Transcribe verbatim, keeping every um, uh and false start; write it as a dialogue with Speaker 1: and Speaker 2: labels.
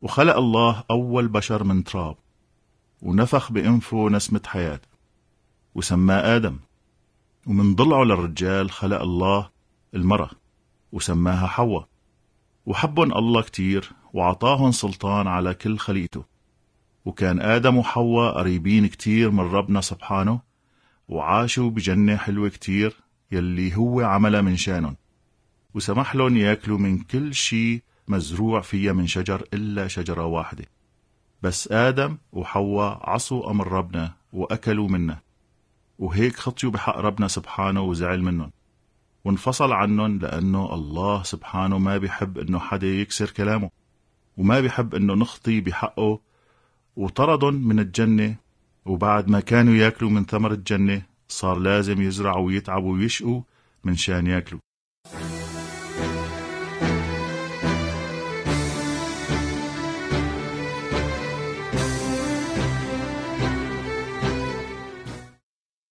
Speaker 1: وخلق الله أول بشر من تراب، ونفخ بأنفه نسمة حياة وسماه آدم. ومن ضلعه للرجال خلق الله المرأة وسماها حواء. وحبن الله كتير وعطاهن سلطان على كل خليقته. وكان آدم وحواء قريبين كتير من ربنا سبحانه، وعاشوا بجنة حلوة كتير يلي هو عملها من شانهم، وسمح لهم ياكلوا من كل شي مزروع فيها من شجر إلا شجرة واحدة. بس آدم وحواء عصوا أمر ربنا وأكلوا منه، وهيك خطيوا بحق ربنا سبحانه وزعل منهم وانفصل عنهم، لأنه الله سبحانه ما بيحب إنه حدا يكسر كلامه، وما بيحب إنه نخطي بحقه، وطردهم من الجنة. وبعد ما كانوا ياكلوا من ثمر الجنة صار لازم يزرعوا ويتعبوا ويشقوا من شان ياكلوا.